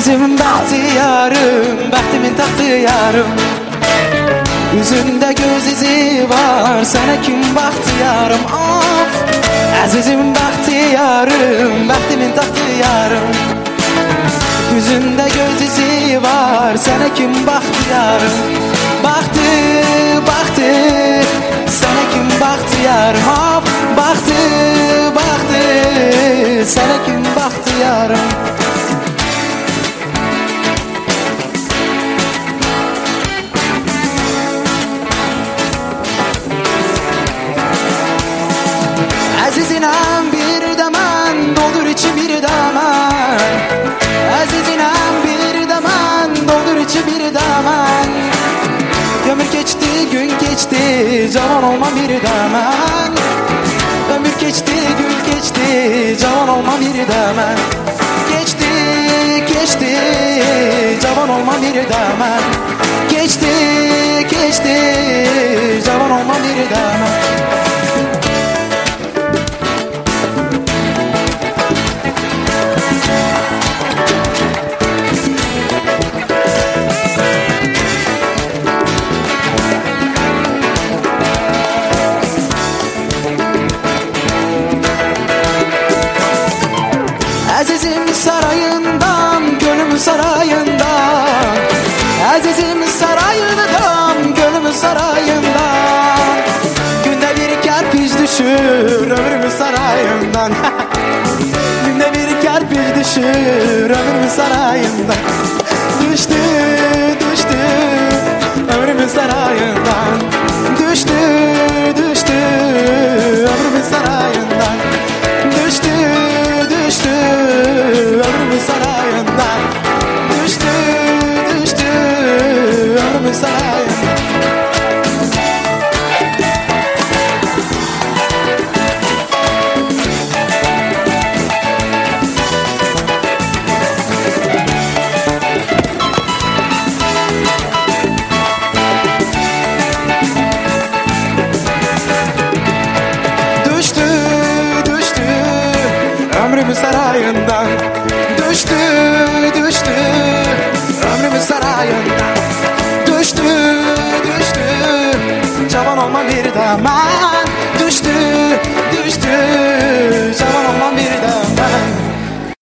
Azizim bahtiyarım, bahtimin tahtiyarım. Yüzünde göz izi var, sana kim bahtiyarım? Of! Azizim bahtiyarım, bahtimin tahtiyarım. Yüzünde göz izi var, sana kim bahtiyarım? Bahtı, bahtı, sana kim bahtiyarım? Of! Bahtı, bahtı, sana kim bahtiyarım? Azizinem bir daman, doldur içi bir daman. Azizinem bir daman, doldur içi bir daman. Ömür geçti, gün geçti, cavan olma bir daman. Ömür geçti, gün geçti, cavan olma bir daman. Geçti, geçti, cavan olma bir daman. Geçti, geçti, cavan olma bir daman. Azizim sarayından, gönlüm sarayından. Azizim sarayından, gönlüm sarayından. Günde bir kerpiç düşür, ömrümü sarayından. Günde bir kerpiç düşür, ömrümü sarayından. Düştü, düştü, ömrümü sarayından. Düştü, düştü, ömrümü sarayından. Düştü, düştü, ömrümün sarayından. Düştü, düştü, ömrümün sarayından. Düştü, düştü, ömrümün sarayından.